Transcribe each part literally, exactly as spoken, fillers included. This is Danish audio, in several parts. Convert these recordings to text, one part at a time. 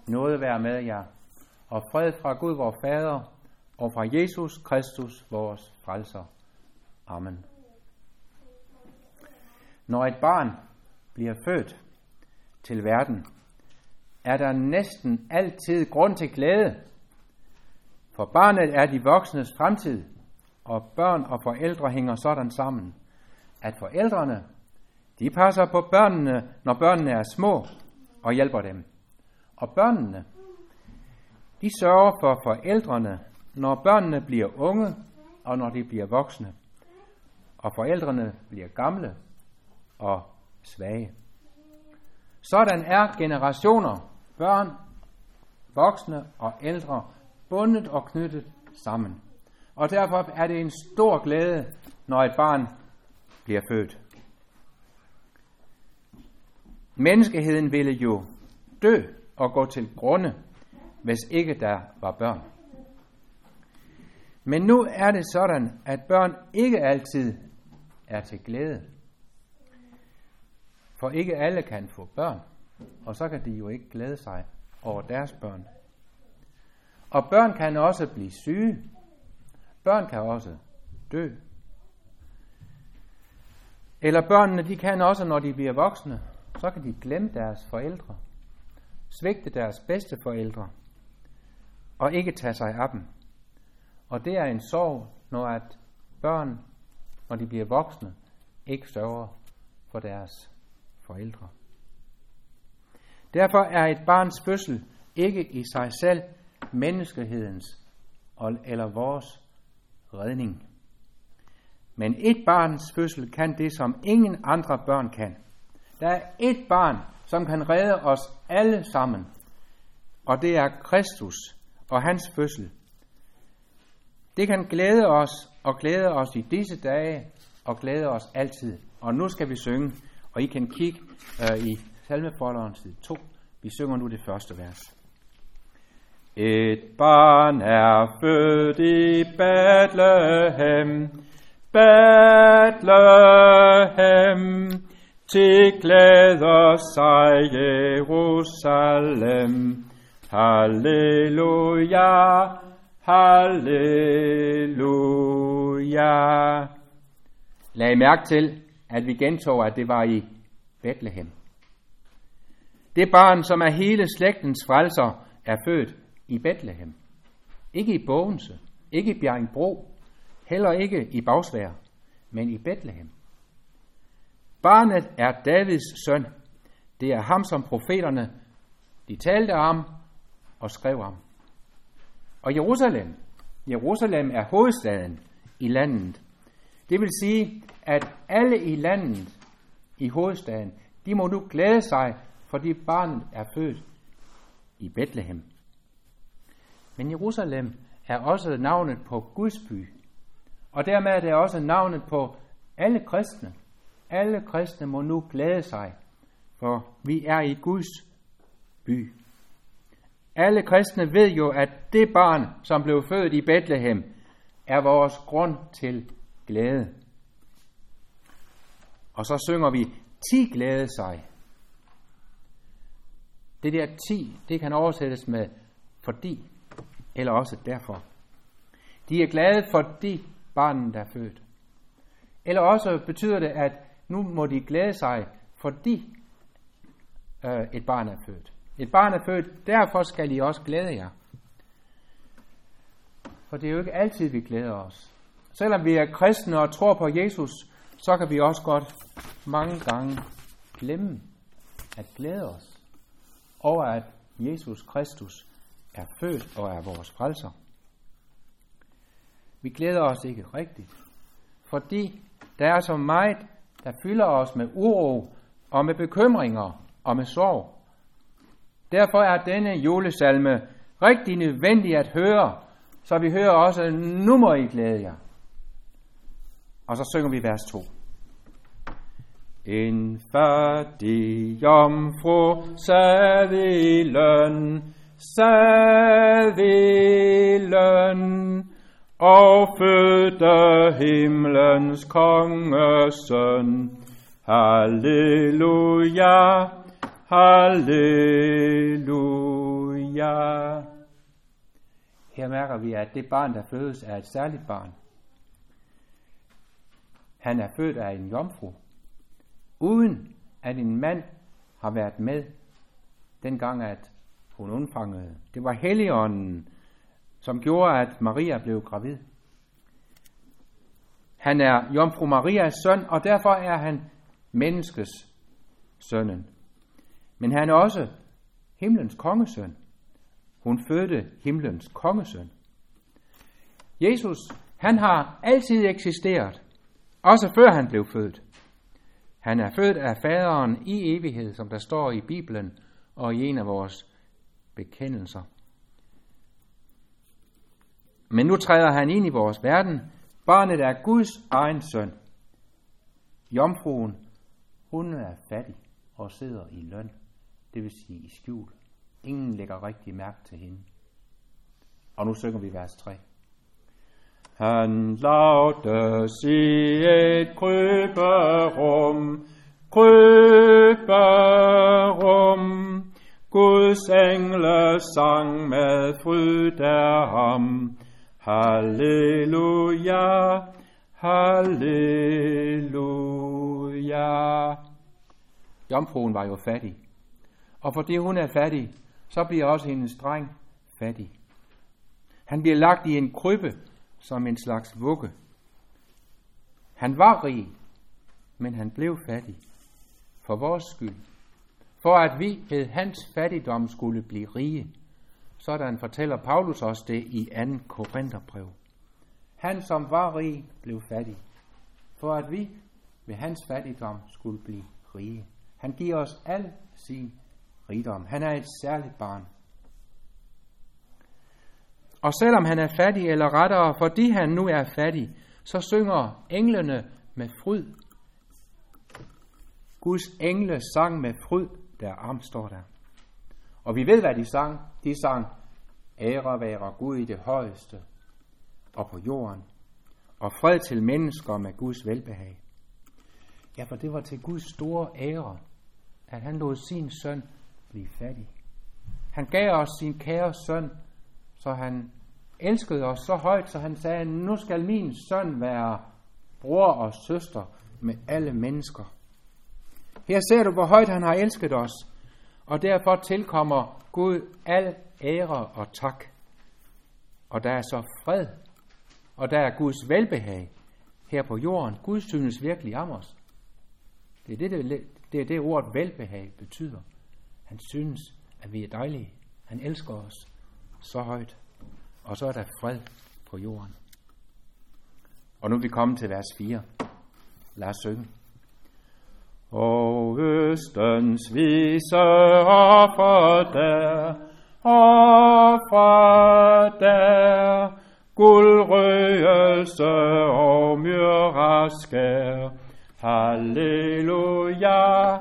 Nåde være med jer, og fred fra Gud vor Fader, og fra Jesus Kristus, vores frelser. Amen. Når et barn bliver født til verden, er der næsten altid grund til glæde. For barnet er de voksnes fremtid, og børn og forældre hænger sådan sammen, at forældrene, de passer på børnene, når børnene er små, og hjælper dem. Og børnene, de sørger for forældrene, når børnene bliver unge, og når de bliver voksne, og forældrene bliver gamle og svage. Sådan er generationer, børn, voksne og ældre, bundet og knyttet sammen. Og derfor er det en stor glæde, når et barn bliver født. Menneskeheden ville jo dø og gå til grunde, hvis ikke der var børn. Men nu er det sådan, at børn ikke altid er til glæde. For ikke alle kan få børn, og så kan de jo ikke glæde sig over deres børn. Og børn kan også blive syge. Børn kan også dø. Eller børnene, de kan også, når de bliver voksne, så kan de glemme deres forældre, svigte deres bedsteforældre, og ikke tage sig af dem. Og det er en sorg, når at børn, når de bliver voksne, ikke sørger for deres forældre. Derfor er et barns fødsel ikke i sig selv menneskehedens eller vores redning. Men et barns fødsel kan det, som ingen andre børn kan. Der er et barn, som kan redde os alle sammen, og det er Kristus og hans fødsel. Det kan glæde os og glæde os i disse dage og glæde os altid. Og nu skal vi synge, og I kan kigge øh, i salmefolderen side to. Vi synger nu det første vers. Et barn er født i Bethlehem, Bethlehem, til glæder sig Jerusalem. Halleluja, halleluja. Lag mærke til, at vi gentog, at det var i Bethlehem. Det barn, som er hele slægtens frelser, er født i Bethlehem. Ikke i Bogense, ikke i Bjerringbro, heller ikke i Bagsværd, men i Bethlehem. Barnet er Davids søn. Det er ham, som profeterne, de talte om og skrev om. Og Jerusalem, Jerusalem er hovedstaden i landet. Det vil sige, at alle i landet, i hovedstaden, de må nu glæde sig, fordi barnet er født i Bethlehem. Men Jerusalem er også navnet på Guds by, og dermed er det også navnet på alle kristne. Alle kristne må nu glæde sig, for vi er i Guds by. Alle kristne ved jo, at det barn, som blev født i Bethlehem, er vores grund til glæde. Og så synger vi, ti glæde sig. Det der ti, det kan oversættes med fordi, eller også derfor. De er glade, fordi barnet er født. Eller også betyder det, at nu må de glæde sig, fordi øh, et barn er født. Et barn er født, derfor skal I også glæde jer. For det er jo ikke altid, vi glæder os. Selvom vi er kristne og tror på Jesus, så kan vi også godt mange gange glemme at glæde os over, at Jesus Kristus er født og er vores frelser. Vi glæder os ikke rigtigt, fordi der er så meget, der fylder os med uro og med bekymringer og med sorg. Derfor er denne julesalme rigtig nødvendig at høre, så vi hører også, nu må I glæde jer. Og så synger vi vers to. En fattig jomfru sad i løn, sad i løn, og fødte himlens kongesøn. Halleluja, halleluja. Her mærker vi, at det barn, der fødes, er et særligt barn. Han er født af en jomfru, uden at en mand har været med, dengang at hun undfangede. Det var Helligånden, som gjorde, at Maria blev gravid. Han er jomfru Marias søn, og derfor er han menneskes sønnen. Men han er også himlens kongesøn. Hun fødte himlens kongesøn. Jesus, han har altid eksisteret, også før han blev født. Han er født af faderen i evighed, som der står i Bibelen og i en af vores bekendelser. Men nu træder han ind i vores verden. Barnet er Guds egen søn. Jomfruen, hun er fattig og sidder i løn, det vil sige i skjul. Ingen lægger rigtig mærke til hende. Og nu synger vi vers tre. Han lavede i et kryberum, kryberum. Guds engle sang med fryd af ham. Halleluja, halleluja. Jomfruen var jo fattig, og fordi hun er fattig, så bliver også hendes dreng fattig. Han bliver lagt i en krybbe som en slags vugge. Han var rig, men han blev fattig for vores skyld, for at vi ved hans fattigdom skulle blive rige. Sådan fortæller Paulus os det i anden Korintherbrev. Han, som var rig, blev fattig, for at vi ved hans fattigdom skulle blive rige. Han giver os al sin rigdom. Han er et særligt barn. Og selvom han er fattig, eller rettere, fordi han nu er fattig, så synger englene med fryd. Guds engle sang med fryd, der am står der. Og vi ved, hvad de sang. De sang, ære være Gud i det højeste og på jorden, og fred til mennesker med Guds velbehag. Ja, for det var til Guds store ære, at han lod sin søn blive fattig. Han gav os sin kære søn, så han elskede os så højt, så han sagde, nu skal min søn være bror og søster med alle mennesker. Her ser du, hvor højt han har elsket os, og derfor tilkommer Gud al ære og tak. Og der er så fred, og der er Guds velbehag her på jorden. Gud synes virkelig om os. Det er det, det, det, er det ordet velbehag betyder. Han synes, at vi er dejlige. Han elsker os så højt. Og så er der fred på jorden. Og nu er vi kommet til vers fire. Lad os synge. Og østens vise offer der, offer der, guldrøgelse og myrraskær. Halleluja,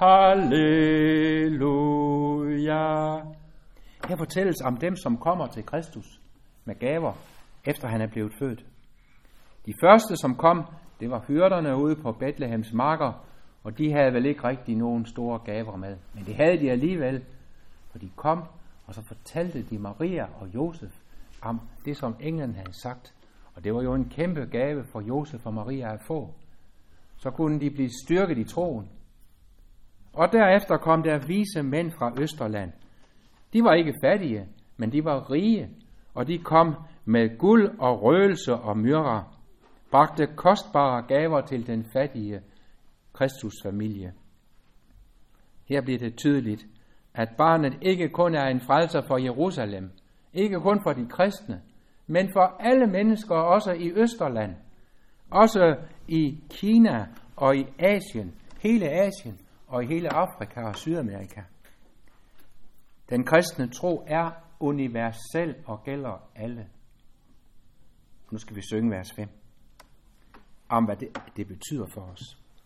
halleluja. Her fortælles om dem, som kommer til Kristus med gaver, efter han er blevet født. De første, som kom, det var hyrderne ude på Betlehems marker, og de havde vel ikke rigtig nogen store gaver med. Men det havde de alligevel, for de kom, og så fortalte de Maria og Josef om det, som englen havde sagt. Og det var jo en kæmpe gave for Josef og Maria at få. Så kunne de blive styrket i troen. Og derefter kom der vise mænd fra Østerland. De var ikke fattige, men de var rige, og de kom med guld og røgelse og myrra, bragte kostbare gaver til den fattige Kristusfamilie. Her bliver det tydeligt, at barnet ikke kun er en frelser for Jerusalem, ikke kun for de kristne, men for alle mennesker, også i Østerland, også i Kina og i Asien, hele Asien og i hele Afrika og Sydamerika. Den kristne tro er universel og gælder alle. Nu skal vi synge vers fem, om hvad det, det betyder for os.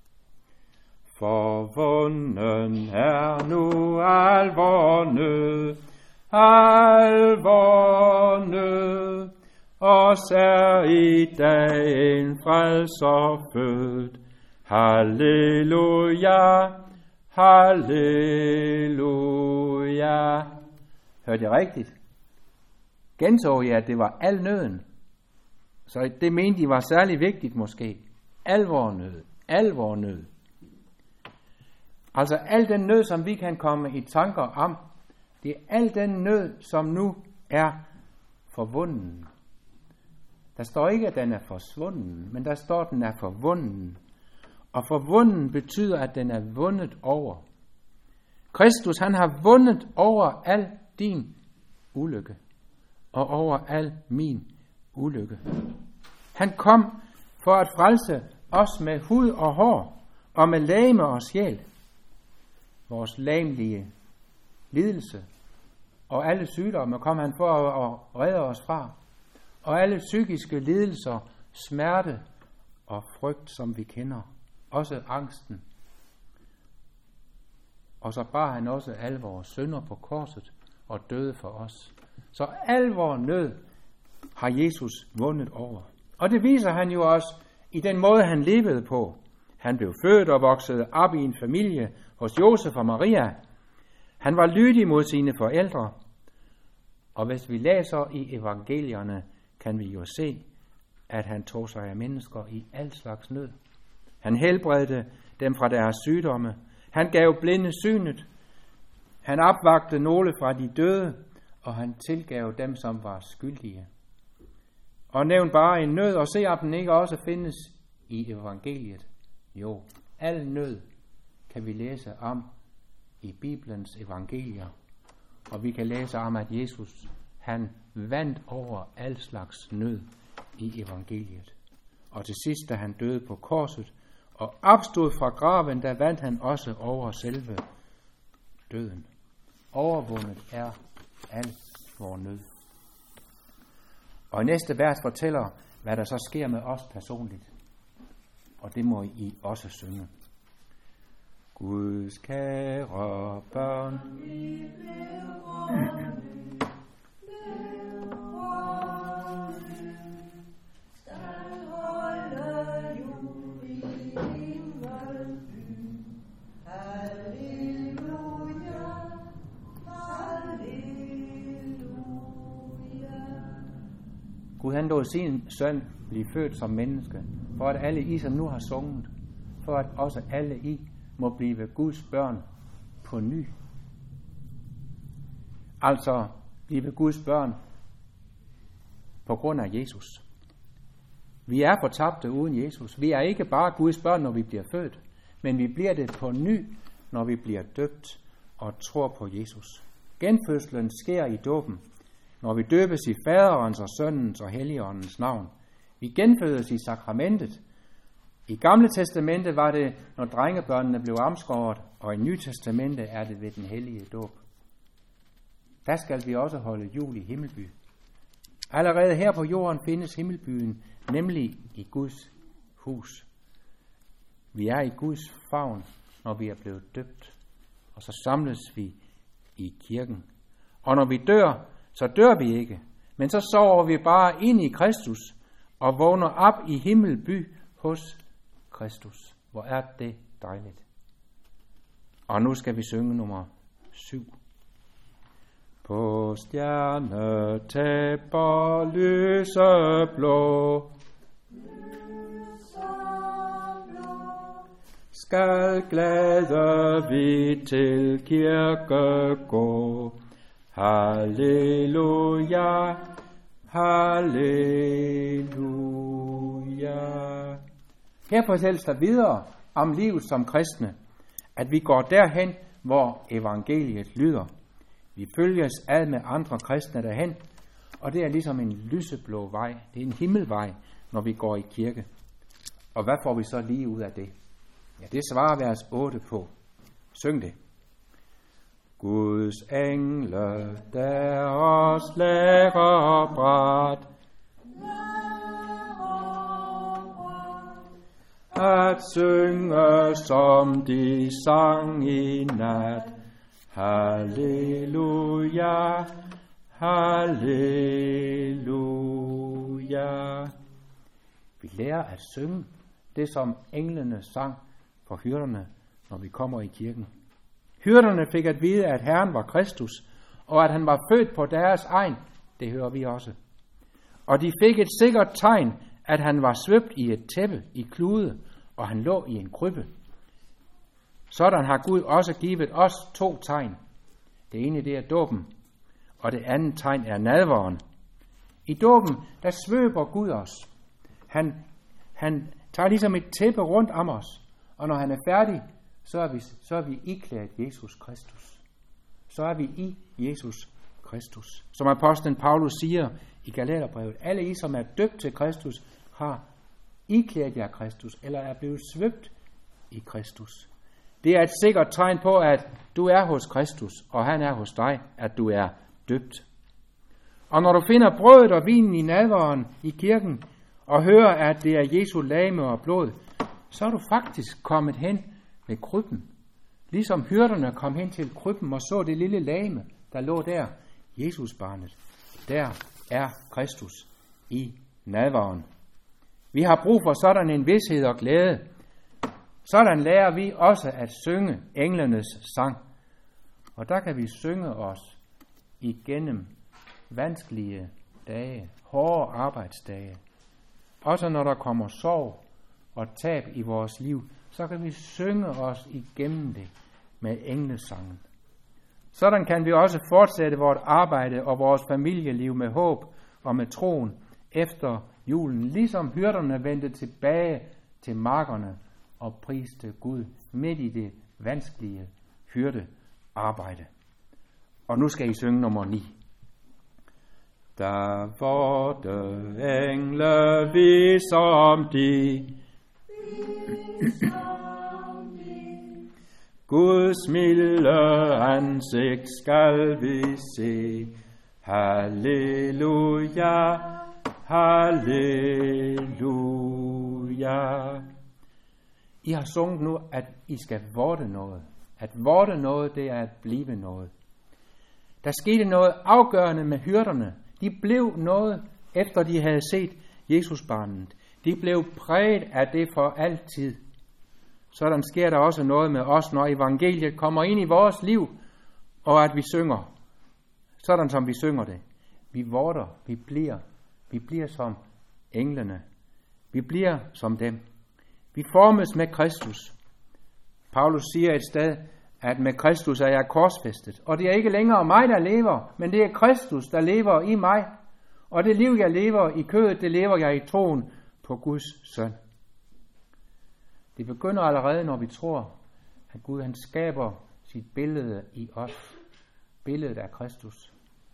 Forvunden er nu al vor nød, al vor nød, os er i dag en frelser født. Halleluja, halleluja. Hørte jeg rigtigt? Gentog jeg, at det var al nøden. Så det mente de var særlig vigtigt måske. Al vor nød. Al vor nød. Altså al den nød, som vi kan komme i tanker om, det er al den nød, som nu er forvunden. Der står ikke, at den er forsvunden, men der står, at den er forvunden. Og forvunden betyder, at den er vundet over. Kristus, han har vundet over al din ulykke. Og over al min ulykke. Han kom for at frelse os med hud og hår, og med legeme og sjæl. Vores legemlige lidelse og alle sygdomme kom han for at redde os fra. Og alle psykiske lidelser, smerte og frygt, som vi kender. Også angsten. Og så bar han også alle vores synder på korset og døde for os. Så al vores nød har Jesus vundet over. Og det viser han jo også i den måde, han levede på. Han blev født og voksede op i en familie hos Josef og Maria. Han var lydig mod sine forældre. Og hvis vi læser i evangelierne, kan vi jo se, at han tog sig af mennesker i al slags nød. Han helbredte dem fra deres sygdomme. Han gav blinde synet. Han opvagte nogle fra de døde, og han tilgav dem, som var skyldige. Og nævn bare en nød, og se om den ikke også findes i evangeliet. Jo, al nød kan vi læse om i Bibelens evangelier. Og vi kan læse om, at Jesus, han vandt over al slags nød i evangeliet. Og til sidst, da han døde på korset og opstod fra graven, der vandt han også over selve døden. Overvundet er al vor nød. Og i næste vers fortæller, hvad der så sker med os personligt. Og det må I også synge. Guds kære børn, Gud han lod sin søn blive født som menneske, for at alle I, som nu har sunget, for at også alle I må blive Guds børn på ny. Altså blive Guds børn på grund af Jesus. Vi er fortabte uden Jesus. Vi er ikke bare Guds børn, når vi bliver født, men vi bliver det på ny, når vi bliver døbt og tror på Jesus. Genfødslen sker i dåben, når vi døbes i Faderens og Sønnens og Helligåndens navn. Vi genfødes i sakramentet. I Gamle Testamente var det, når drengebørnene blev omskåret, og i Nye Testamente er det ved den hellige dåb. Der skal vi også holde jul i Himmelby. Allerede her på jorden findes Himmelbyen, nemlig i Guds hus. Vi er i Guds favn, når vi er blevet døbt, og så samles vi i kirken. Og når vi dør, så dør vi ikke, men så sover vi bare ind i Kristus og vågner op i Himmelby hos Kristus. Hvor er det dejligt. Og nu skal vi synge nummer syv. På stjernetæpper lyseblå, skal glæde vi til kirke gå. Halleluja, halleluja. Her fortælles der videre om livet som kristne, at vi går derhen, hvor evangeliet lyder. Vi følges ad med andre kristne derhen, og det er ligesom en lyseblå vej. Det er en himmelvej, når vi går i kirke. Og hvad får vi så lige ud af det? Ja, det svarer vers otte på. Syng det. Guds engle, der os lærer bræt, at synge som de sang i nat. Halleluja, halleluja. Vi lærer at synge det, som englene sang for hyrderne, når vi kommer i kirken. Hyrderne fik at vide, at Herren var Kristus, og at han var født på deres egen, det hører vi også. Og de fik et sikkert tegn, at han var svøbt i et tæppe i klude, og han lå i en krybbe. Sådan har Gud også givet os to tegn. Det ene, det er dåben, og det andet tegn er nadveren. I dåben, der svøber Gud os. Han, han tager ligesom et tæppe rundt om os, og når han er færdig, så er vi, så er vi iklædt Jesus Kristus. Så er vi i Jesus Kristus. Som apostlen Paulus siger i Galaterbrevet, alle I, som er døbt til Kristus, har iklædt jer Kristus, eller er blevet svøbt i Kristus. Det er et sikkert tegn på, at du er hos Kristus, og han er hos dig, at du er døbt. Og når du finder brødet og vinen i nadveren i kirken, og hører, at det er Jesu legeme og blod, så er du faktisk kommet hen ved krybben. Ligesom hyrderne kom hen til krybben og så det lille legeme, der lå der, Jesusbarnet. Der er Kristus i nadveren. Vi har brug for sådan en vished og glæde. Sådan lærer vi også at synge englenes sang. Og der kan vi synge os igennem vanskelige dage, hårde arbejdsdage. Også når der kommer sorg og tab i vores liv, så kan vi synge os igennem det med englesangen. Sådan kan vi også fortsætte vores arbejde og vores familieliv med håb og med troen efter julen, ligesom hyrderne vendte tilbage til markerne og priste Gud midt i det vanskelige hyrdearbejde. Og nu skal I synge nummer ni. Der vorte engle vis om de, Guds milde ansigt skal vi se. Halleluja, halleluja. I har sunget nu, at I skal vorte noget. At vorte noget, det er at blive noget. Der skete noget afgørende med hyrderne. De blev noget, efter de havde set Jesusbarnet. De blev præget af det for altid. Sådan sker der også noget med os, når evangeliet kommer ind i vores liv, og at vi synger. Sådan som vi synger det. Vi vorter, vi bliver. Vi bliver som englene. Vi bliver som dem. Vi formes med Kristus. Paulus siger et sted, at med Kristus er jeg korsfæstet. Og det er ikke længere mig, der lever, men det er Kristus, der lever i mig. Og det liv, jeg lever i kødet, det lever jeg i troen på Guds søn. Det begynder allerede, når vi tror, at Gud han skaber sit billede i os. Billedet af Kristus.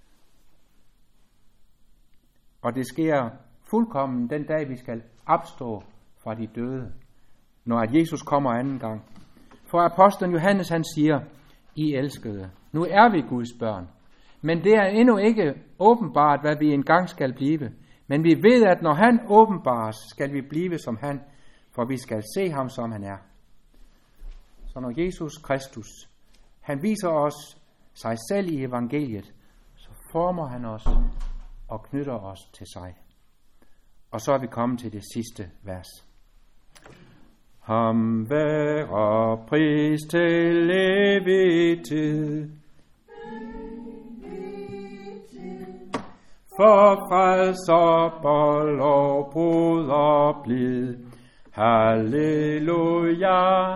Og det sker fuldkommen den dag, vi skal opstå fra de døde, når at Jesus kommer anden gang. For apostlen Johannes han siger, I elskede, nu er vi Guds børn. Men det er endnu ikke åbenbart, hvad vi engang skal blive. Men vi ved, at når han åbenbares, skal vi blive som han, for vi skal se ham, som han er. Så når Jesus Kristus, han viser os sig selv i evangeliet, så former han os og knytter os til sig. Og så er vi kommet til det sidste vers. Ham være pris til evig tid. For frelser, bold og broder blid. Halleluja,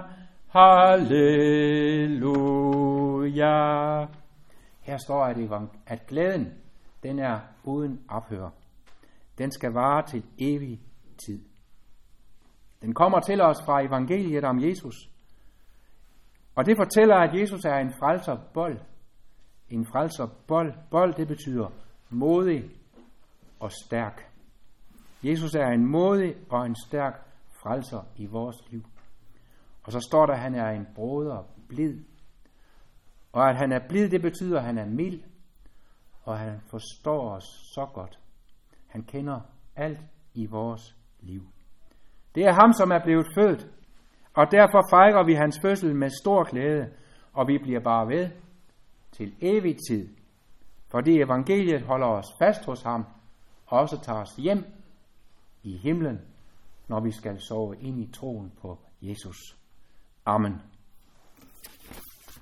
halleluja. Her står at, at glæden, den er uden ophør. Den skal vare til evig tid. Den kommer til os fra evangeliet om Jesus. Og det fortæller, at Jesus er en frelserbold. En frelserbold. Bold, det betyder modig og stærk. Jesus er en modig og en stærk frelser i vores liv. Og så står der, at han er en broder blid. Og at han er blid, det betyder, at han er mild. Og han forstår os så godt. Han kender alt i vores liv. Det er ham, som er blevet født. Og derfor fejrer vi hans fødsel med stor glæde. Og vi bliver bare ved til evig tid. Fordi evangeliet holder os fast hos ham. Og også tager os hjem i himlen, når vi skal sove ind i troen på Jesus. Amen.